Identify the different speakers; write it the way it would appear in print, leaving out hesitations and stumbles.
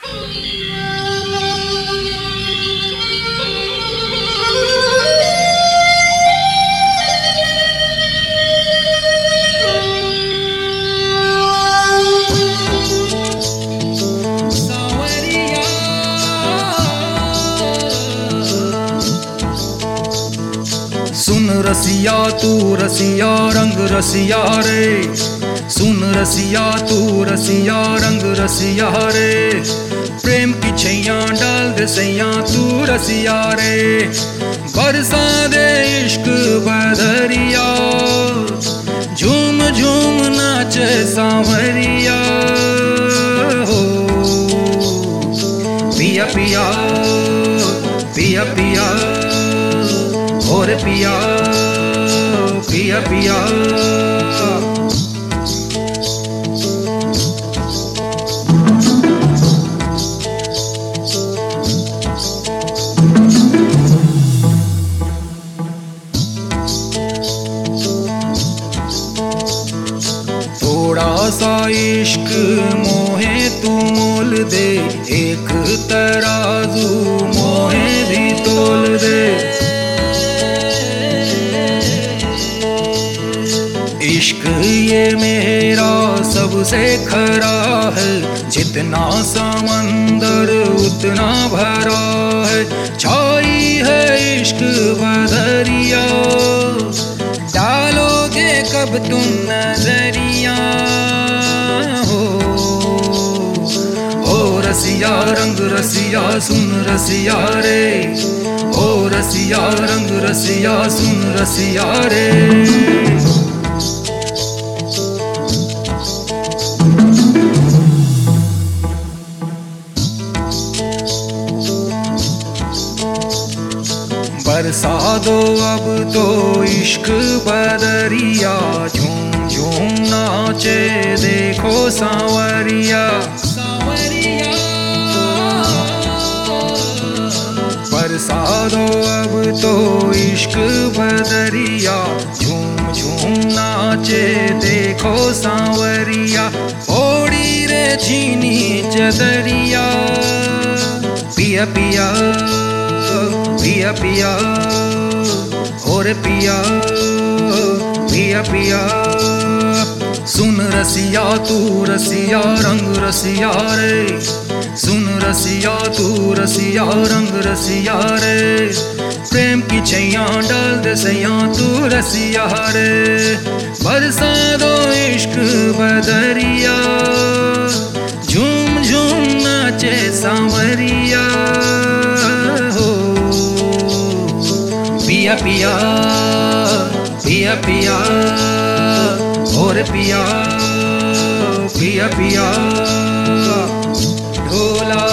Speaker 1: सुन रसिया तू रसिया रंग रसिया रे, सुन रसिया तू रसिया रंग रसिया रे, प्रेम की छैया डाल दे सैया तू रसिया रे, बरसा दे इश्क बदरिया, झूम झूम नाचे सांवरिया हो। पिया पिया पिया पिया और पिया पिया पिया, थोड़ा सा इश्क मोहे तू मोल दे, एक तराजू मोहे भी तोल दे। इश्क ये मेरा सबसे खरा है, जितना समंदर उतना भरा है, छाई है इश्क बदरिया, डालोगे कब तुम नजरिया हो। ओ रसिया रंग रसिया सुन रसिया रे, ओ रसिया रंग रसिया सुन रसिया रे। बरसा दो अब तो इश्क बदरिया, झूम झूम नाचे देखो सांवरिया सांवरिया। बरसा दो अब तो इश्क बदरिया, झूम झूम नाचे देखो सांवरिया, ओड़ी रे छीनी चदरिया, पिया पिया पिया पिया और पिया पिया पिया। सुन रसिया तू रसिया रंग रसिया रे, सुन रसिया तू रसिया रंग रसिया रे, प्रेम की छैया डाल दे सैया तू रसिया रे, बरसा दो इश्क बदरिया, झूम झूम नाचे सांवरिया हो। पिया पिया पिया पिया और पिया पिया पिया, ढोला